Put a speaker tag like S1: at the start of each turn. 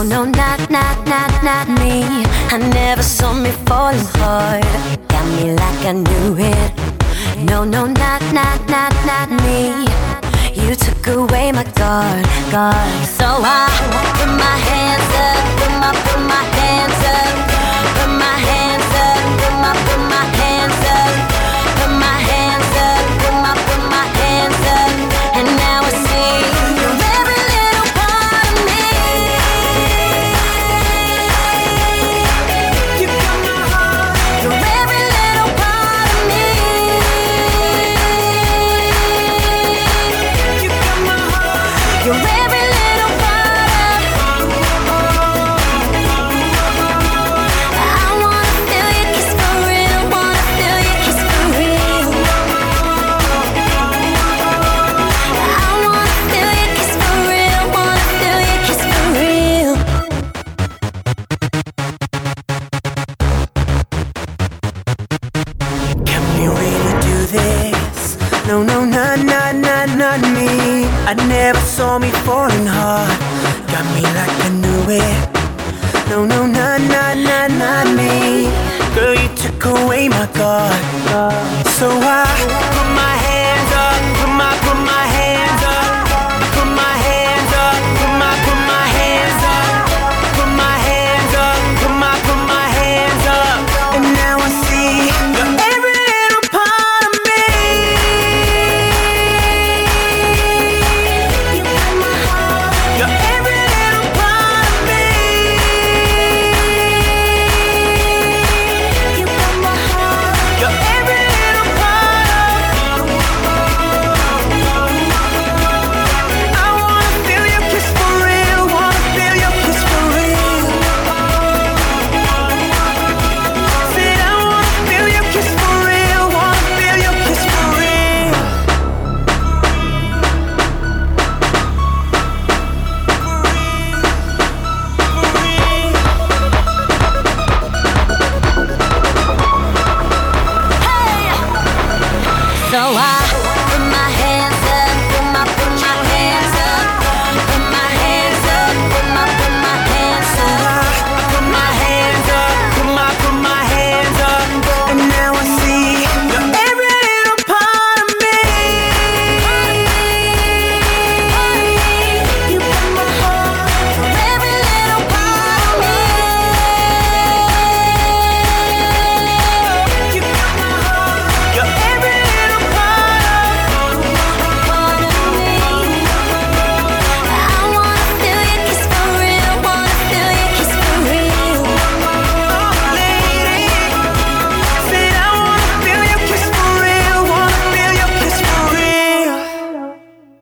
S1: no, not me. I never saw me falling hard. Got me like I knew it. No, no, not me. You took away my guard. So I put my hands up, put my hands up, put my hands up, put my hands up, put my hands up, put my hands up, and now I see you're every little part of me. You got my heart. You're every little part of me. You got my heart. You're every little part of me. I wanna feel your kiss for real. Wanna feel your kiss for real. I wanna feel your kiss for real. Wanna feel your kiss for real.
S2: Can we really do this? No, not me. I never saw me falling hard. Got me like I knew it. No, not me. Girl, you took away my guard. So I put my hands up, put my hands up, put my hands up, put my hands up, put my hands up, put my hands up, and now I see you're every little part of me.
S1: You got my heart.
S2: You're every little part of me.
S1: You got my heart.
S2: You're every little part of me. I wanna feel your kiss for real. Wanna feel your kiss for real. Said I wanna feel your kiss for real. Wanna feel your kiss for real.
S1: So I